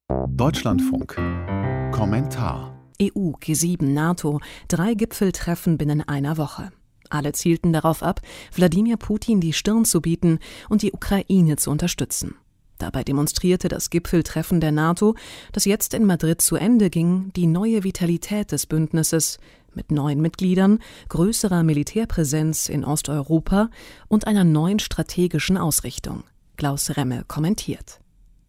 Deutschlandfunk. Kommentar. EU, G7, NATO, 3 Gipfeltreffen binnen einer Woche. Alle zielten darauf ab, Wladimir Putin die Stirn zu bieten und die Ukraine zu unterstützen. Dabei demonstrierte das Gipfeltreffen der NATO, das jetzt in Madrid zu Ende ging, die neue Vitalität des Bündnisses mit neuen Mitgliedern, größerer Militärpräsenz in Osteuropa und einer neuen strategischen Ausrichtung. Klaus Remme kommentiert.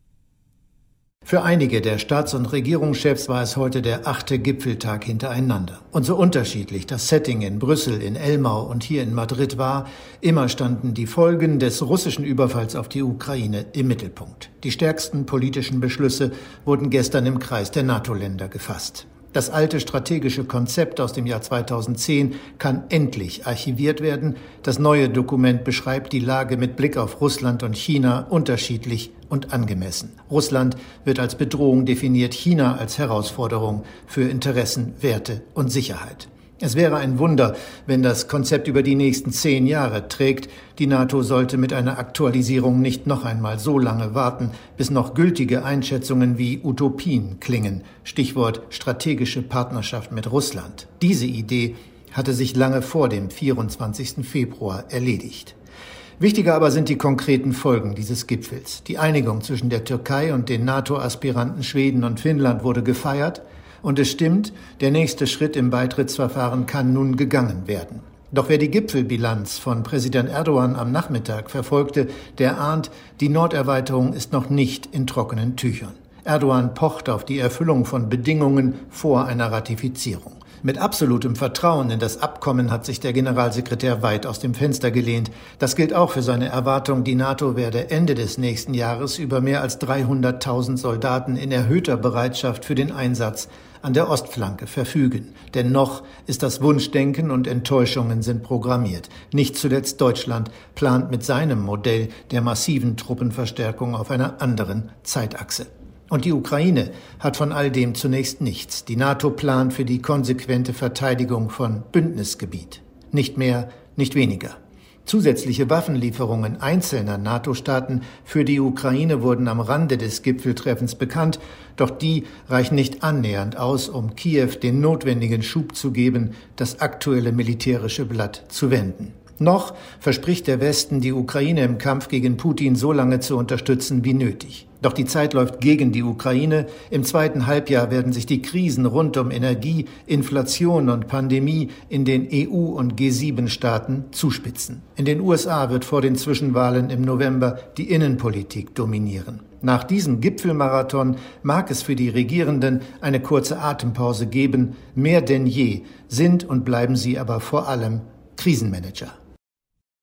Für einige der Staats- und Regierungschefs war es heute der 8. Gipfeltag hintereinander. Und so unterschiedlich das Setting in Brüssel, in Elmau und hier in Madrid war, immer standen die Folgen des russischen Überfalls auf die Ukraine im Mittelpunkt. Die stärksten politischen Beschlüsse wurden gestern im Kreis der NATO-Länder gefasst. Das alte strategische Konzept aus dem Jahr 2010 kann endlich archiviert werden. Das neue Dokument beschreibt die Lage mit Blick auf Russland und China unterschiedlich und angemessen. Russland wird als Bedrohung definiert, China als Herausforderung für Interessen, Werte und Sicherheit. Es wäre ein Wunder, wenn das Konzept über die nächsten 10 Jahre trägt. Die NATO sollte mit einer Aktualisierung nicht noch einmal so lange warten, bis noch gültige Einschätzungen wie Utopien klingen. Stichwort strategische Partnerschaft mit Russland. Diese Idee hatte sich lange vor dem 24. Februar erledigt. Wichtiger aber sind die konkreten Folgen dieses Gipfels. Die Einigung zwischen der Türkei und den NATO-Aspiranten Schweden und Finnland wurde gefeiert. Und es stimmt, der nächste Schritt im Beitrittsverfahren kann nun gegangen werden. Doch wer die Gipfelbilanz von Präsident Erdogan am Nachmittag verfolgte, der ahnt, die Norderweiterung ist noch nicht in trockenen Tüchern. Erdogan pocht auf die Erfüllung von Bedingungen vor einer Ratifizierung. Mit absolutem Vertrauen in das Abkommen hat sich der Generalsekretär weit aus dem Fenster gelehnt. Das gilt auch für seine Erwartung, die NATO werde Ende des nächsten Jahres über mehr als 300.000 Soldaten in erhöhter Bereitschaft für den Einsatz an der Ostflanke verfügen. Denn noch ist das Wunschdenken und Enttäuschungen sind programmiert. Nicht zuletzt Deutschland plant mit seinem Modell der massiven Truppenverstärkung auf einer anderen Zeitachse. Und die Ukraine hat von all dem zunächst nichts. Die NATO plant für die konsequente Verteidigung von Bündnisgebiet. Nicht mehr, nicht weniger. Zusätzliche Waffenlieferungen einzelner NATO-Staaten für die Ukraine wurden am Rande des Gipfeltreffens bekannt, doch die reichen nicht annähernd aus, um Kiew den notwendigen Schub zu geben, das aktuelle militärische Blatt zu wenden. Noch verspricht der Westen, die Ukraine im Kampf gegen Putin so lange zu unterstützen wie nötig. Doch die Zeit läuft gegen die Ukraine. Im zweiten Halbjahr werden sich die Krisen rund um Energie, Inflation und Pandemie in den EU- und G7-Staaten zuspitzen. In den USA wird vor den Zwischenwahlen im November die Innenpolitik dominieren. Nach diesem Gipfelmarathon mag es für die Regierenden eine kurze Atempause geben. Mehr denn je sind und bleiben sie aber vor allem Krisenmanager.